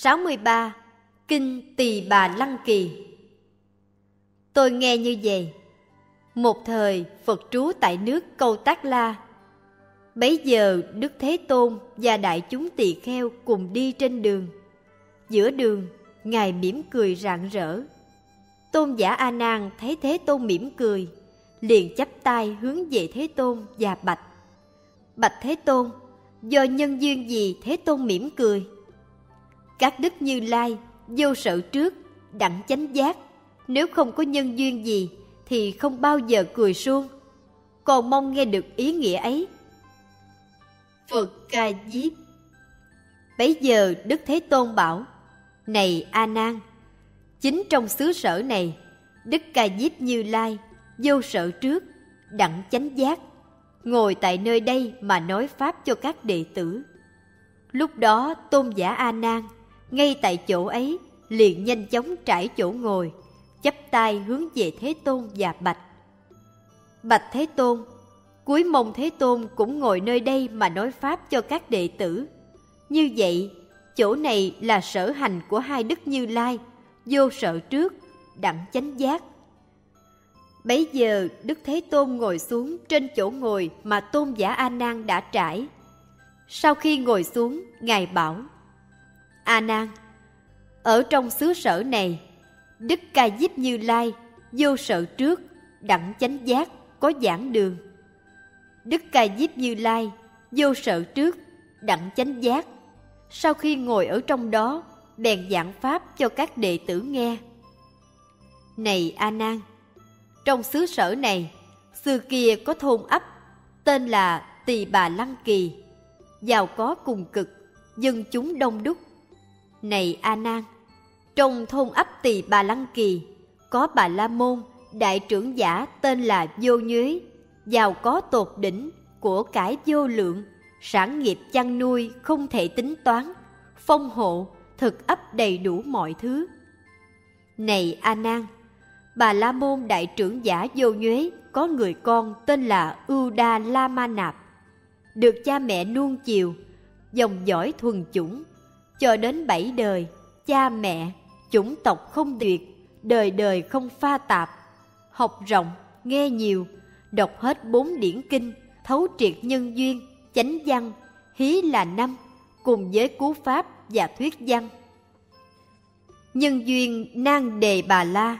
63. Kinh Tỳ Bà Lăng Kỳ. Tôi nghe như vậy. Một thời Phật trú tại nước Câu Tác La. Bấy giờ Đức Thế Tôn và đại chúng tỳ kheo cùng đi trên đường. Giữa đường, Ngài mỉm cười rạng rỡ. Tôn giả A Nan thấy Thế Tôn mỉm cười, liền chắp tay hướng về Thế Tôn và bạch: Bạch Thế Tôn, do nhân duyên gì Thế Tôn mỉm cười? Các đức Như Lai vô sợ trước, đặng chánh giác, nếu không có nhân duyên gì thì không bao giờ cười suông. Còn mong nghe được ý nghĩa ấy. Phật Ca Diếp. Bấy giờ Đức Thế Tôn bảo: Này A Nan, chính trong xứ sở này, Đức Ca Diếp Như Lai vô sợ trước, đặng chánh giác, ngồi tại nơi đây mà nói pháp cho các đệ tử. Lúc đó Tôn giả A Nan ngay tại chỗ ấy liền nhanh chóng trải chỗ ngồi, chắp tay hướng về Thế Tôn và bạch: Bạch Thế Tôn, cúi mong Thế Tôn cũng ngồi nơi đây mà nói pháp cho các đệ tử. Như vậy, chỗ này là sở hành của hai đức Như Lai, vô sợ trước, đặng chánh giác. Bấy giờ Đức Thế Tôn ngồi xuống trên chỗ ngồi mà Tôn giả A Nan đã trải. Sau khi ngồi xuống, Ngài bảo: A Nan, ở trong xứ sở này, Đức Ca Diếp Như Lai vô sợ trước, đặng chánh giác có giảng đường. Đức Ca Diếp Như Lai vô sợ trước, đặng chánh giác. Sau khi ngồi ở trong đó, bèn giảng pháp cho các đệ tử nghe. Này A Nan, trong xứ sở này, xưa kia có thôn ấp tên là Tỳ Bà Lăng Kỳ, giàu có cùng cực, dân chúng đông đúc. Này A Nan, trong thôn ấp Tỳ Bà Lăng Kỳ có Bà La Môn, đại trưởng giả tên là Vô Nhuế, giàu có tột đỉnh, của cải vô lượng, sản nghiệp chăn nuôi không thể tính toán, phong hộ, thực ấp đầy đủ mọi thứ. Này A Nan, Bà La Môn đại trưởng giả Vô Nhuế có người con tên là Ưu Đa La Ma Nạp, được cha mẹ nuông chiều, dòng dõi thuần chủng, cho đến 7 đời, cha mẹ, chủng tộc không tuyệt, đời đời không pha tạp, học rộng, nghe nhiều, đọc hết 4 điển kinh, thấu triệt nhân duyên, chánh văn, hí là 5, cùng với cú pháp và thuyết văn. Nhân duyên Nan Đề Bà La.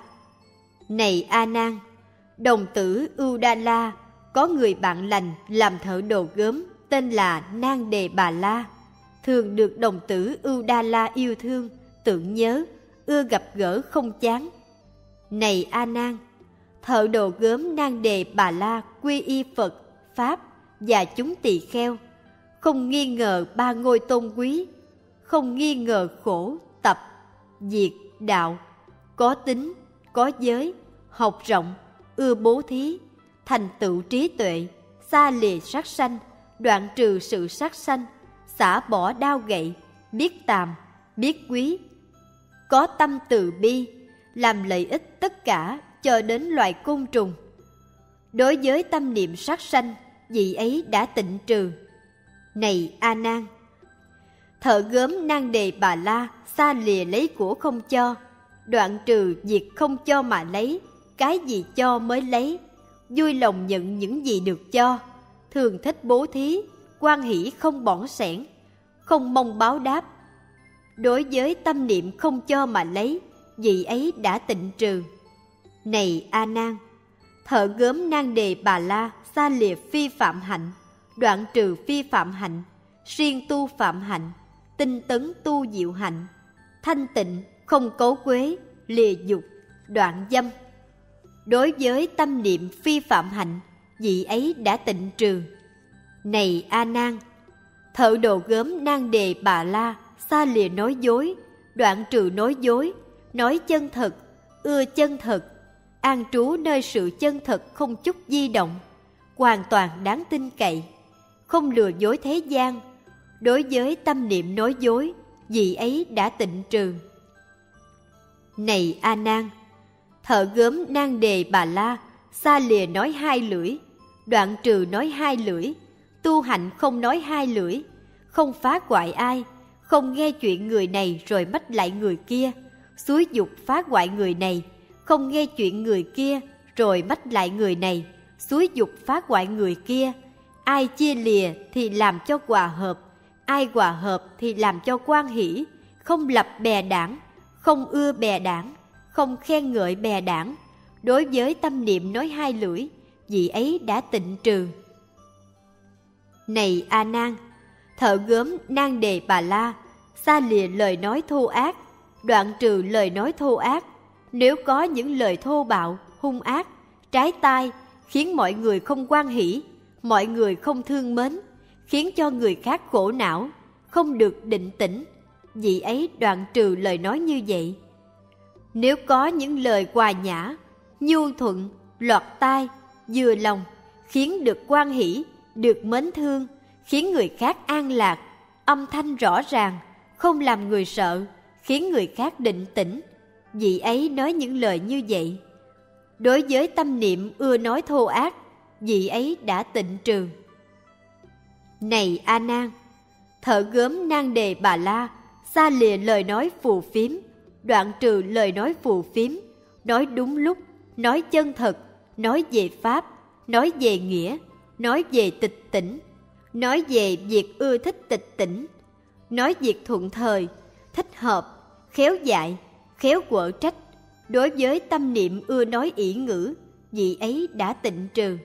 Này A Nan, đồng tử Ưu Đa La có người bạn lành làm thợ đồ gốm tên là Nan Đề Bà La, thường được đồng tử Ưu Đa La yêu thương, tưởng nhớ, ưa gặp gỡ không chán. Này A Nan, thợ đồ gốm Nan Đề Bà La quy y Phật, Pháp và chúng tỳ kheo, không nghi ngờ 3 ngôi tôn quý, không nghi ngờ khổ, tập, diệt, đạo, có tính, có giới, học rộng, ưa bố thí, thành tựu trí tuệ, xa lìa sát sanh, đoạn trừ sự sát sanh, xả bỏ đao gậy, biết tàm, biết quý, có tâm từ bi, làm lợi ích tất cả cho đến loài côn trùng. Đối với tâm niệm sát sanh, vị ấy đã tịnh trừ. Này A Nan, thợ gốm Nan Đề Bà La xa lìa lấy của không cho, đoạn trừ việc không cho mà lấy, cái gì cho mới lấy, vui lòng nhận những gì được cho, thường thích bố thí, hoan hỷ không bỏng sẻn, không mong báo đáp. Đối với tâm niệm không cho mà lấy, vị ấy đã tịnh trừ. Này A Nan, thợ gốm Nan Đề Bà La xa lìa phi phạm hạnh, đoạn trừ phi phạm hạnh, siêng tu phạm hạnh, tinh tấn tu diệu hạnh, thanh tịnh không cấu quế, lìa dục, đoạn dâm. Đối với tâm niệm phi phạm hạnh, vị ấy đã tịnh trừ. Này A Nan, thợ đồ gốm Nan Đề Bà La xa lìa nói dối, đoạn trừ nói dối, nói chân thật, ưa chân thật, an trú nơi sự chân thật không chút di động, hoàn toàn đáng tin cậy, không lừa dối thế gian. Đối với tâm niệm nói dối, vị ấy đã tịnh trừ. Này A Nan, thợ gốm Nan Đề Bà La xa lìa nói 2 lưỡi, đoạn trừ nói 2 lưỡi, tu hạnh không nói 2 lưỡi, không phá hoại ai, không nghe chuyện người này rồi mách lại người kia, xúi giục phá hoại người này, không nghe chuyện người kia rồi mách lại người này, xúi giục phá hoại người kia. Ai chia lìa thì làm cho hòa hợp, ai hòa hợp thì làm cho hoan hỷ, không lập bè đảng, không ưa bè đảng, không khen ngợi bè đảng. Đối với tâm niệm nói hai lưỡi, vị ấy đã tịnh trừ. Này A Nan, thợ gốm Nan Đề Bà La xa lìa lời nói thô ác, đoạn trừ lời nói thô ác. Nếu có những lời thô bạo, hung ác, trái tai, khiến mọi người không hoan hỷ, mọi người không thương mến, khiến cho người khác khổ não, không được định tĩnh, vị ấy đoạn trừ lời nói như vậy. Nếu có những lời hòa nhã, nhu thuận, lọt tai, vừa lòng, khiến được hoan hỷ, được mến thương, khiến người khác an lạc, âm thanh rõ ràng, không làm người sợ, khiến người khác định tĩnh, vị ấy nói những lời như vậy. Đối với tâm niệm ưa nói thô ác, vị ấy đã tịnh trừ. Này A Nan, thợ gốm Nan Đề Bà La xa lìa lời nói phù phiếm, đoạn trừ lời nói phù phiếm, nói đúng lúc, nói chân thật, nói về pháp, nói về nghĩa, nói về tịch tỉnh, nói về việc ưa thích tịch tỉnh, nói việc thuận thời, thích hợp, khéo dạy, khéo quở trách. Đối với tâm niệm ưa nói ỷ ngữ, vị ấy đã tịnh trừ.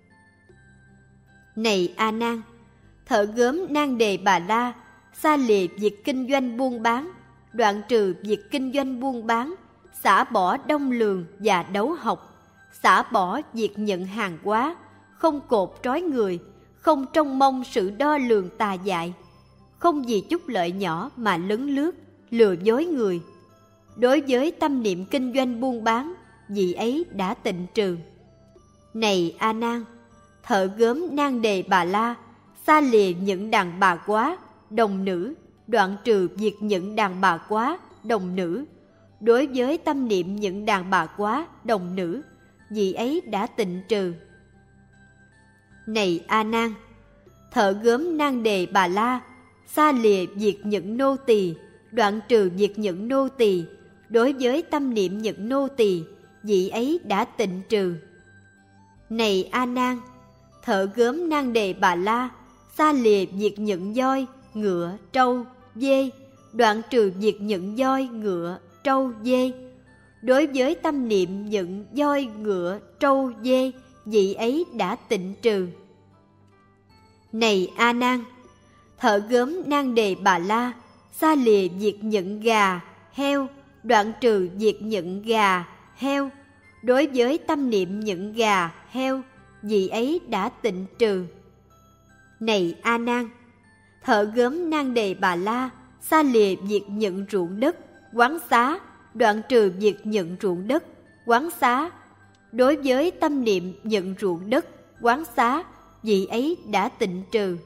Này A Nan, thợ gốm Nan Đề Bà La xa lìa việc kinh doanh buôn bán, đoạn trừ việc kinh doanh buôn bán, xả bỏ đông lường và đấu học, xả bỏ việc nhận hàng hóa, không cột trói người, không trông mong sự đo lường tà dại, không vì chút lợi nhỏ mà lấn lướt, lừa dối người. Đối với tâm niệm kinh doanh buôn bán, vị ấy đã tịnh trừ. Này A Nan, thợ gốm Nan Đề Bà La xa lìa những đàn bà quá, đồng nữ, đoạn trừ việc những đàn bà quá, đồng nữ. Đối với tâm niệm những đàn bà quá, đồng nữ, vị ấy đã tịnh trừ. Này A Nan, thợ gốm Nan Đề Bà La xa lìa việc những nô tỳ, đoạn trừ việc những nô tỳ. Đối với tâm niệm những nô tỳ, vị ấy đã tịnh trừ. Này A Nan, thợ gốm Nan Đề Bà La xa lìa việc những voi, ngựa, trâu, dê, đoạn trừ việc những voi, ngựa, trâu, dê. Đối với tâm niệm những voi, ngựa, trâu, dê, vị ấy đã tịnh trừ. Này A Nan, thợ gốm Nan Đề Bà La xa lìa việc những gà, heo, đoạn trừ việc những gà, heo. Đối với tâm niệm những gà, heo, vị ấy đã tịnh trừ. Này A Nan, thợ gốm Nan Đề Bà La xa lìa việc nhận ruộng đất, quán xá, đoạn trừ việc nhận ruộng đất, quán xá. Đối với tâm niệm nhận ruộng đất, quán xá, vị ấy đã tịnh trừ.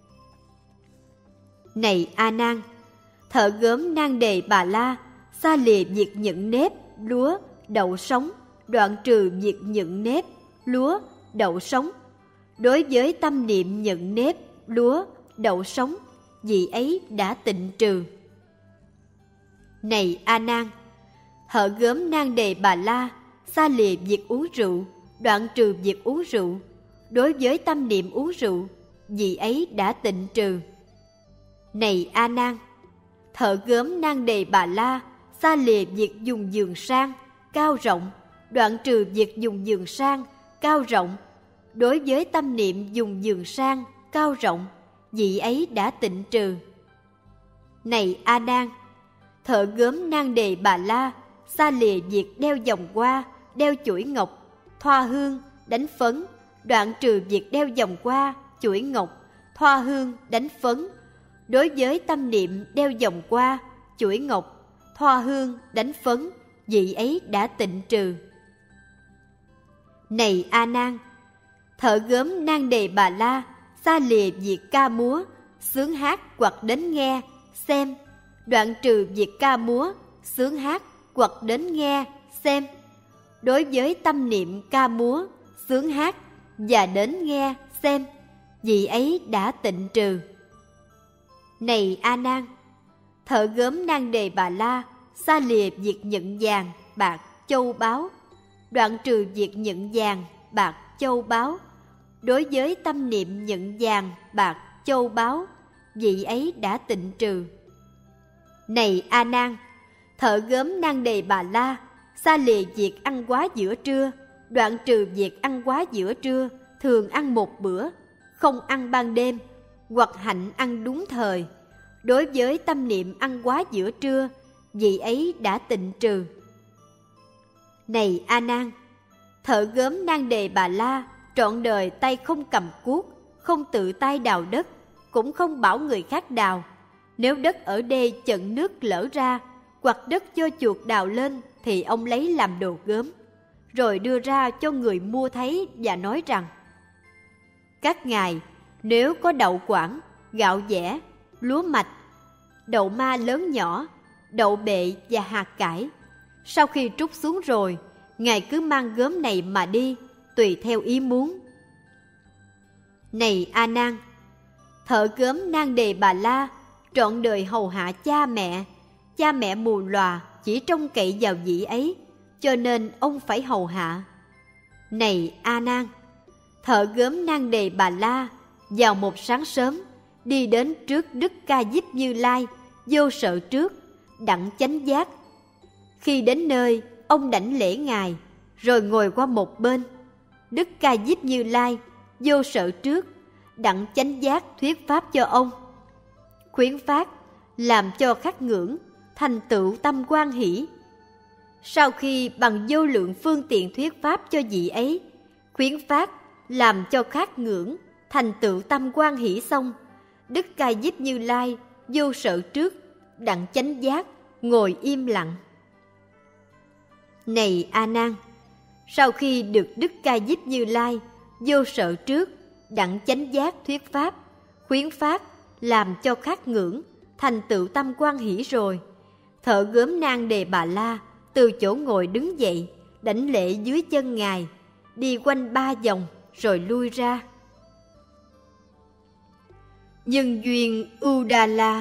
Này A Nan, thợ gốm Nan Đề Bà La xa lìa việc nhận nếp, lúa, đậu sống, đoạn trừ việc nhận nếp, lúa, đậu sống. Đối với tâm niệm nhận nếp, lúa, đậu sống, vị ấy đã tịnh trừ. Này A Nan, thợ gốm Nan Đề Bà La xa lìa việc uống rượu, đoạn trừ việc uống rượu. Đối với tâm niệm uống rượu, vị ấy đã tịnh trừ. Này A Nan, thợ gốm Nan Đề Bà La xa lìa việc dùng giường sang, cao rộng, đoạn trừ việc dùng giường sang, cao rộng. Đối với tâm niệm dùng giường sang, cao rộng, vị ấy đã tịnh trừ. Này A Nan, thợ gốm Nan Đề Bà La xa lìa việc đeo vòng hoa, đeo chuỗi ngọc, thoa hương, đánh phấn, đoạn trừ việc đeo vòng hoa, chuỗi ngọc, thoa hương, đánh phấn. Đối với tâm niệm đeo vòng hoa, chuỗi ngọc, thoa hương, đánh phấn, vị ấy đã tịnh trừ. Này A Nan, thợ gốm Nan Đề Bà La xa lìa việc ca múa, sướng hát hoặc đến nghe, xem, đoạn trừ việc ca múa, sướng hát hoặc đến nghe, xem. Đối với tâm niệm ca múa, sướng hát và đến nghe, xem, vị ấy đã tịnh trừ. Này A Nan, thợ gốm Nan Đề Bà La xa lìa việc nhận vàng, bạc, châu báu, đoạn trừ việc nhận vàng, bạc, châu báu. Đối với tâm niệm nhận vàng, bạc, châu báu, vị ấy đã tịnh trừ. Này A Nan, thợ gốm Nan Đề Bà La xa lìa việc ăn quá giữa trưa, đoạn trừ việc ăn quá giữa trưa, thường ăn một bữa, không ăn ban đêm, hoặc hạnh ăn đúng thời. Đối với tâm niệm ăn quá giữa trưa, vị ấy đã tịnh trừ. Này A Nan, thợ gốm Nan Đề Bà La trọn đời tay không cầm cuốc, không tự tay đào đất, cũng không bảo người khác đào. Nếu đất ở đê chận nước lở ra, hoặc đất cho chuột đào lên, thì ông lấy làm đồ gốm, rồi đưa ra cho người mua thấy và nói rằng: các ngài, nếu có đậu quảng, gạo dẻ, lúa mạch, đậu ma lớn nhỏ, đậu bệ và hạt cải, sau khi trút xuống rồi, ngài cứ mang gốm này mà đi, tùy theo ý muốn. Này A Nan, thợ gốm Nan Đề Bà La trọn đời hầu hạ cha mẹ mù lòa chỉ trông cậy vào vị ấy, cho nên ông phải hầu hạ. Này A Nan, thợ gốm Nan Đề Bà La vào một sáng sớm đi đến trước Đức Ca Diếp Như Lai, vô sợ trước, đặng chánh giác. Khi đến nơi, ông đảnh lễ ngài, rồi ngồi qua một bên. Đức Ca Diếp Như Lai, vô sợ trước, đặng chánh giác thuyết pháp cho ông. Khuyến phát làm cho khắc ngưỡng, thành tựu tâm quan hỷ. Sau khi bằng vô lượng phương tiện thuyết pháp cho vị ấy, khuyến phát làm cho khắc ngưỡng, thành tựu tâm quan hỷ xong, Đức Ca Diếp Như Lai vô sợ trước, đặng chánh giác, ngồi im lặng. Này A Nan, sau khi được Đức Ca Diếp Như Lai vô sợ trước, đặng chánh giác thuyết pháp, khuyến phát làm cho khắc ngưỡng, thành tựu tâm quan hỷ rồi, thợ gốm Nan Đề Bà La từ chỗ ngồi đứng dậy, đảnh lễ dưới chân ngài, đi quanh 3 vòng rồi lui ra. Nhân duyên Udala.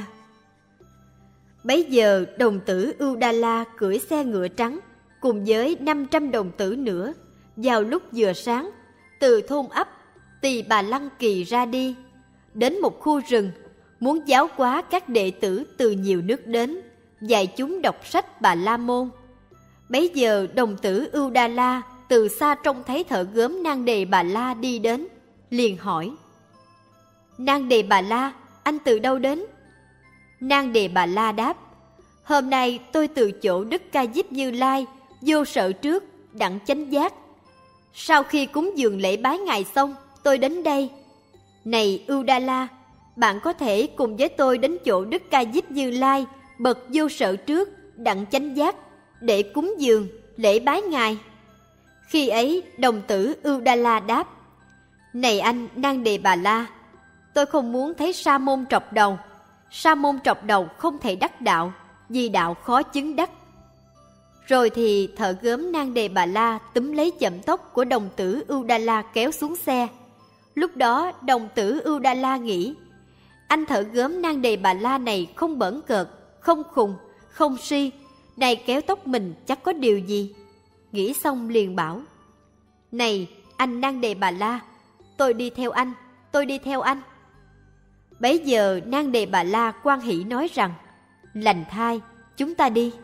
Bấy giờ đồng tử Udala cưỡi xe ngựa trắng cùng với 500 đồng tử nữa, vào lúc vừa sáng, từ thôn ấp Tỳ Bà Lăng Kỳ ra đi, đến một khu rừng, muốn giáo hóa các đệ tử từ nhiều nước đến, dạy chúng đọc sách Bà La Môn. Bấy giờ đồng tử Udala từ xa trông thấy thợ gốm Nan Đề Bà La đi đến, liền hỏi: Nan Đề Bà La, anh từ đâu đến? Nan Đề Bà La đáp: hôm nay tôi từ chỗ Đức Ca Diếp Như Lai vô sợ trước, đặng chánh giác. Sau khi cúng dường lễ bái ngài xong, tôi đến đây. Này Udala, bạn có thể cùng với tôi đến chỗ Đức Ca Diếp Như Lai bậc vô sợ trước, đặng chánh giác, để cúng dường lễ bái ngài. Khi ấy đồng tử Udala đáp: này anh Nan Đề Bà La, tôi không muốn thấy sa môn trọc đầu. Sa môn trọc đầu không thể đắc đạo, vì đạo khó chứng đắc. Rồi thì thợ gốm Nan Đề Bà La túm lấy chậm tóc của đồng tử Udala kéo xuống xe. Lúc đó đồng tử Udala nghĩ: anh thợ gốm Nan Đề Bà La này không bỡn cợt, không khùng, không si, này kéo tóc mình chắc có điều gì. Nghĩ xong liền bảo: này anh Nan Đề Bà La, tôi đi theo anh, tôi đi theo anh. Bấy giờ Nan Đề Bà La hoan hỷ nói rằng: lành thai, chúng ta đi.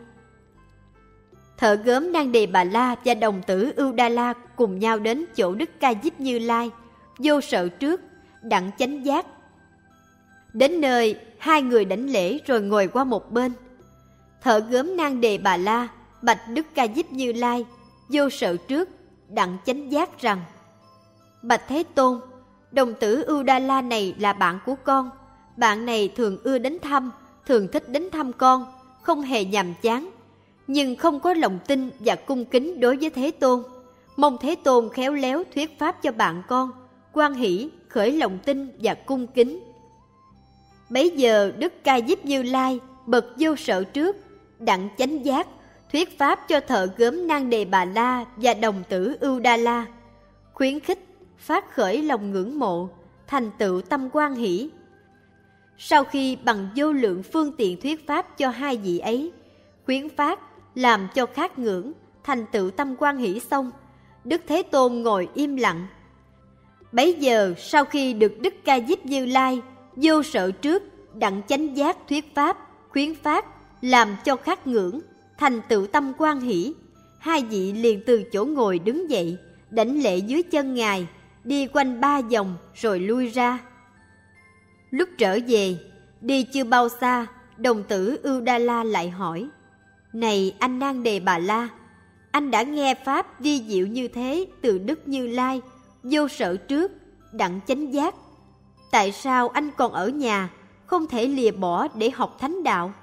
Thợ gốm Nan Đề Bà La và đồng tử Udala cùng nhau đến chỗ Đức Ca Diếp Như Lai vô sợ trước, đặng chánh giác. Đến nơi, hai người đảnh lễ rồi ngồi qua một bên. Thợ gốm Nan Đề Bà La bạch Đức Ca Diếp Như Lai vô sợ trước, đặng chánh giác rằng: bạch Thế Tôn, đồng tử Udala này là bạn của con. Bạn này thường ưa đến thăm, thường thích đến thăm con, không hề nhàm chán, nhưng không có lòng tin và cung kính đối với Thế Tôn. Mong Thế Tôn khéo léo thuyết pháp cho bạn con, hoan hỷ khởi lòng tin và cung kính. Bấy giờ Đức Ca Diếp Như Lai bậc vô sợ trước, đặng chánh giác thuyết pháp cho thợ gốm Nan Đề Bà La và đồng tử Udala, khuyến khích phát khởi lòng ngưỡng mộ, thành tựu tâm hoan hỷ. Sau khi bằng vô lượng phương tiện thuyết pháp cho hai vị ấy, khuyến phát làm cho khát ngưỡng, thành tựu tâm quan hỷ xong, Đức Thế Tôn ngồi im lặng. Bấy giờ sau khi được Đức Ca Diếp Như Lai vô sợ trước đặng chánh giác thuyết pháp, khuyến phát làm cho khát ngưỡng, thành tựu tâm quan hỷ, hai vị liền từ chỗ ngồi đứng dậy, đảnh lễ dưới chân Ngài, đi quanh 3 vòng rồi lui ra. Lúc trở về, đi chưa bao xa, đồng tử Ưu Đa La lại hỏi: Này anh Nan Đề Bà La, anh đã nghe pháp vi diệu như thế từ Đức Như Lai vô sợ trước đặng chánh giác, tại sao anh còn ở nhà, không thể lìa bỏ để học thánh đạo?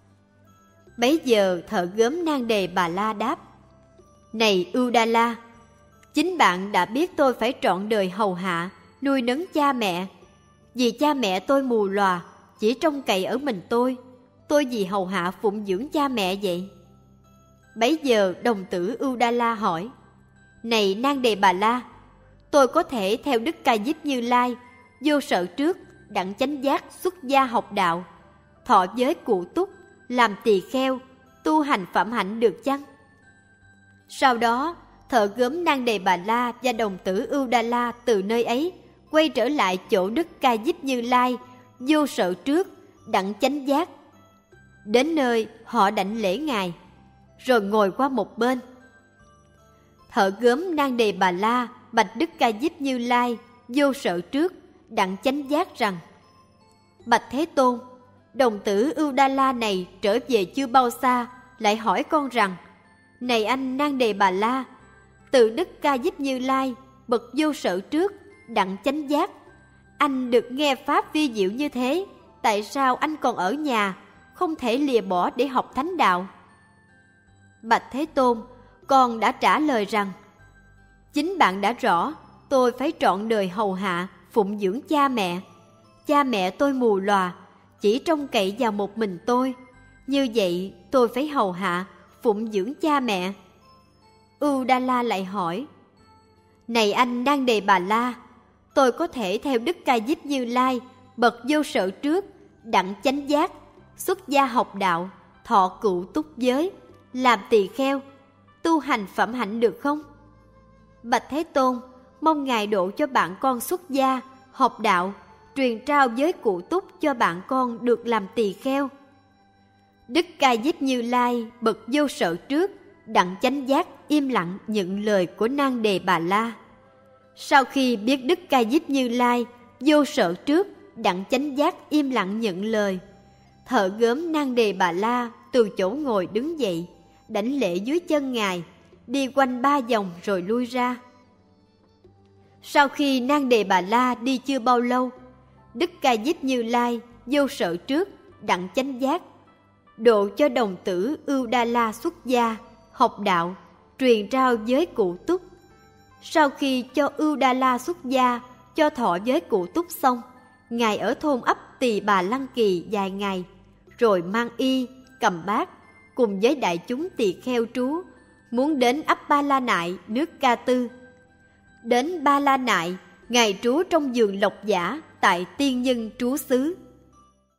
Bấy giờ thợ gốm Nan Đề Bà La đáp: Này Ưu Đa La, chính bạn đã biết tôi phải trọn đời hầu hạ, nuôi nấng cha mẹ. Vì cha mẹ tôi mù lòa, chỉ trông cậy ở mình tôi vì hầu hạ phụng dưỡng cha mẹ vậy. Bấy giờ đồng tử Ưu Đa La hỏi: Này Nan Đề Bà La, tôi có thể theo Đức Ca Diếp Như Lai vô sợ trước đặng chánh giác xuất gia học đạo, thọ giới cụ túc, làm tỳ kheo, tu hành phạm hạnh được chăng? Sau đó thợ gốm Nan Đề Bà La và đồng tử Ưu Đa La từ nơi ấy quay trở lại chỗ Đức Ca Diếp Như Lai vô sợ trước đặng chánh giác. Đến nơi họ đảnh lễ Ngài, rồi ngồi qua một bên. Thợ gốm Nan Đề Bà La bạch Đức Ca Diếp Như Lai vô sợ trước đặng chánh giác rằng: Bạch Thế Tôn, đồng tử Ưu Đa La này trở về chưa bao xa, lại hỏi con rằng: Này anh Nan Đề Bà La, từ Đức Ca Diếp Như Lai bậc vô sợ trước đặng chánh giác, anh được nghe pháp vi diệu như thế, tại sao anh còn ở nhà, không thể lìa bỏ để học thánh đạo? Bạch Thế Tôn, con đã trả lời rằng: Chính bạn đã rõ, tôi phải trọn đời hầu hạ, phụng dưỡng cha mẹ. Cha mẹ tôi mù lòa, chỉ trông cậy vào một mình tôi. Như vậy tôi phải hầu hạ, phụng dưỡng cha mẹ. Ưu Đa La lại hỏi: Này anh Nan Đề Bà La, tôi có thể theo Đức Ca Diếp Như Lai bậc vô sợ trước đặng chánh giác, xuất gia học đạo, thọ cựu túc giới, làm tỳ kheo, tu hành phạm hạnh được không? Bạch Thế Tôn, mong Ngài độ cho bạn con xuất gia, học đạo, truyền trao giới cụ túc cho bạn con được làm tỳ kheo. Đức Ca Diếp Như Lai bậc vô sợ trước đặng chánh giác im lặng nhận lời của Nan Đề Bà La. Sau khi biết Đức Ca Diếp Như Lai vô sợ trước đặng chánh giác im lặng nhận lời, thợ gốm Nan Đề Bà La từ chỗ ngồi đứng dậy, đảnh lễ dưới chân Ngài, đi quanh 3 vòng rồi lui ra. Sau khi Nan Đề Bà La đi chưa bao lâu, Đức Ca Diếp Như Lai vô sợ trước đặng chánh giác độ cho đồng tử Ưu Đa La xuất gia, học đạo, truyền trao giới cụ túc. Sau khi cho Ưu Đa La xuất gia, cho thọ giới cụ túc xong, Ngài ở thôn ấp Tỳ Bà Lăng Kỳ vài ngày, rồi mang y, cầm bát, cùng với đại chúng tỳ kheo trú, muốn đến ấp Ba La Nại, nước Ca Tư. Đến Ba La Nại, Ngài trú trong vườn Lộc Giả tại Tiên Nhân trú xứ.